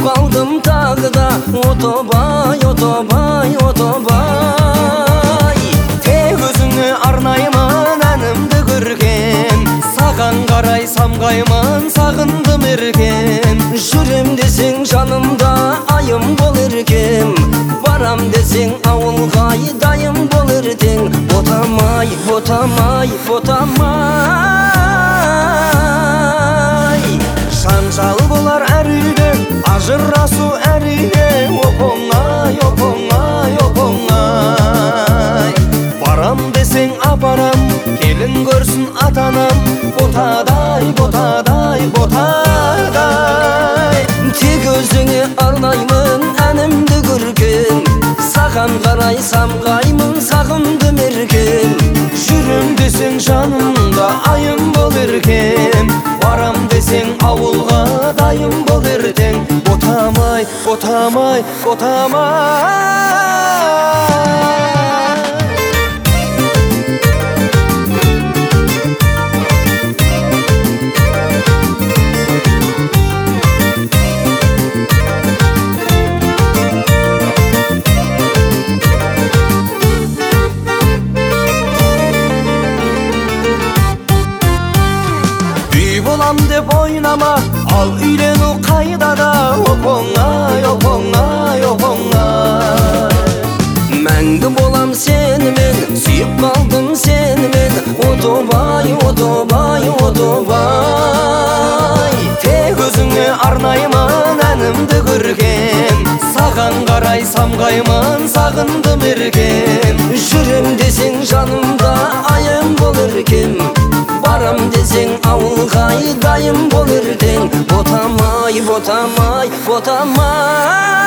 kaldım tağda. Otobay, otobay, otobay. Tek özüңө arnayman anımdı görkem. Sagan karaysam kayman sagındım erkem. Жүрем desең жанымда айым бол еркем. Барам desең ауылға дайым бол ертең. Ботамай, ботамай, ботамай. Жанжал болар әр үйде, ажырасу әрине. Оп-оңай, оп-оңай, оп-оңай. Барам desең апарам, келін көрсін атанам. Ботадай, ботадай, ботадай. Тек өзіңе арнаймын әнімді көркем. Саған қарайсам қаймын сағындым еркем. Жүрем desең жанымда айым бол еркем. Барам desең ауылға дайым бол ертең. Ботамай, ботамай, ботамай. Bolam деп ойнама, ал үйлену қайдада. Оп-оңай, оп-оңай, оп-оңай. Мәңгі болам сенімен, сүйіп қалдым сенімен. Отобай, отобай, отобай. Тек өзіңе арнайман әнімді көркем. Саған қарайсам қайман сағындым еркем. Жүрем desең жанымда айым бол еркем. Барам desең ауылға дайым бол ертең. Ботамай, ботамай, ботамай.